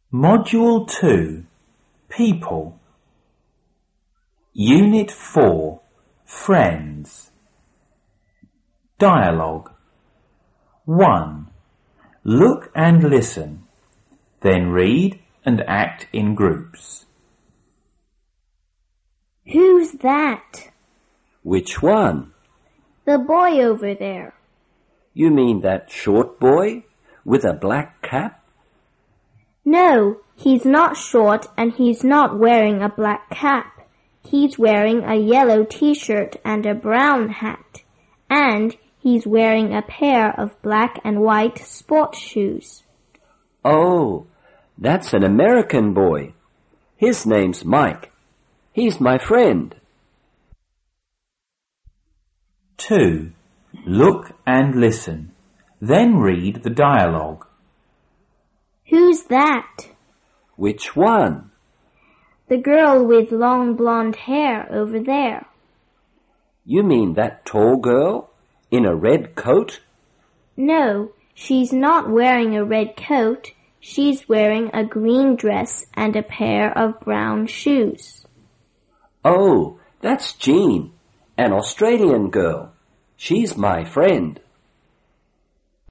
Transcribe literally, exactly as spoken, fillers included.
Module two, People. Unit four, Friends. Dialogue. one. Look and listen. Then read and act in groups. Who's that? Which one? The boy over there. You mean that short boy with a black cap? No, he's not short and he's not wearing a black cap. He's wearing a yellow t-shirt and a brown hat. And he's wearing a pair of black and white sport shoes. Oh, that's an American boy. His name's Mike. He's my friend. two. Look and listen. Then read the dialogue. Who's that? Which one? The girl with long blonde hair over there. You mean that tall girl in a red coat? No, she's not wearing a red coat. She's wearing a green dress and a pair of brown shoes. Oh, that's Jean, an Australian girl. She's my friend.